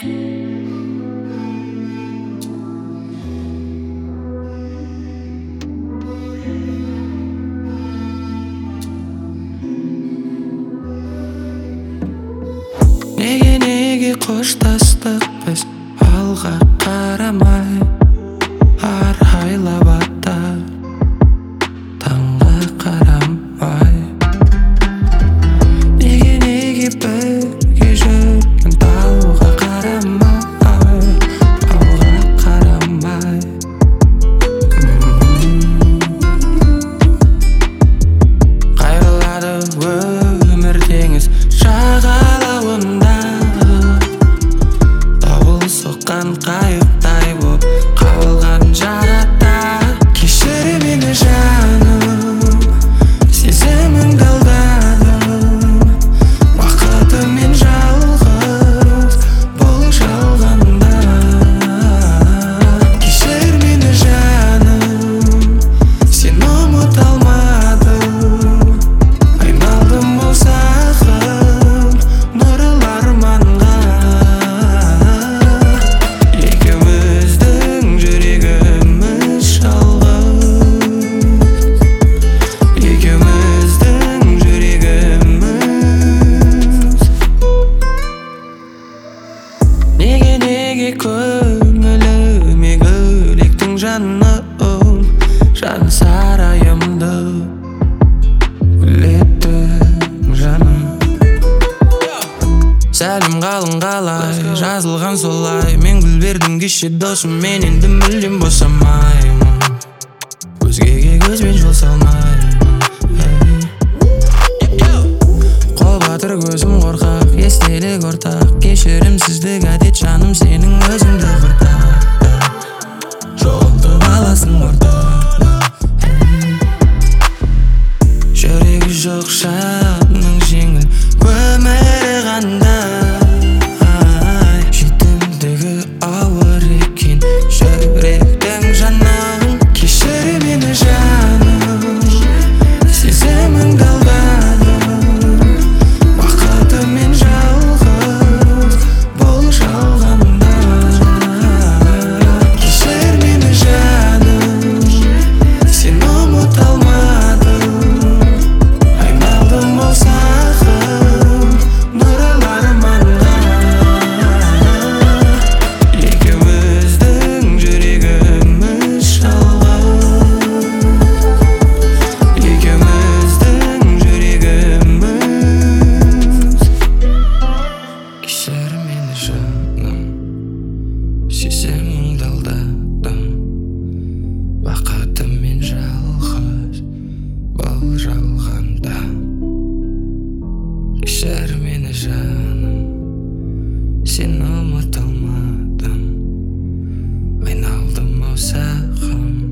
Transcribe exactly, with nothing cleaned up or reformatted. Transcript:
Неге неге қоштастық біз алға қарамай арайлап аттар таңға қарамай. Неге неге бірге жүрмін тауға қарамай тауға қарамай. Қайрылады өмір теңіз жағалауында дауыл соққан қайықтай боп қалған жағада. Кешір мені жаным, сезіміңді алдадым, бақытыммен жалғыз бұл жалғанда. Кешір мені жаным, сені ұмыта алмадым, айналдым осы ақын нұрлы арманға. Екеуміздің жүрегіміз жалғыз, екеуміздің жүрегіміз. Неге неге көңіліме гүлектің жаным, жан сарайымды гүлеттің жаным. Сәлем қалың қалай, жазылған солай. Мен гүл бердім кеше досым, мен енді мүлдем босамаймын, өзгеге көзбен жол салмаймын. Қол батыр көзім қорқақ, естелік ортақ, кешірімсіздік әдет жаным, сенің өзіңді құртақ, жоғалтып аласың ортақ. Жүрегі жоқ жанның жеңіл өмірі қандай, жетімдігі ауыр екен жүректің жаның. Кешір мені жаным, сезіміңді алдадым, бақытыммен жалғыз бұл жалғанда. Кешір мені жаным, сені ұмыта алмадым, айналдым осы ақын нұрлы арманға. Екеуміздің жүрегіміз жалғыз, екеуміздің жүрегіміз. Кешір мені жаным, сезіміңді алдадым, бақытыммен жалғыз бұл жалғанда. Кешір мені жаным, сені ұмыта алмадым, айналдым осы ақын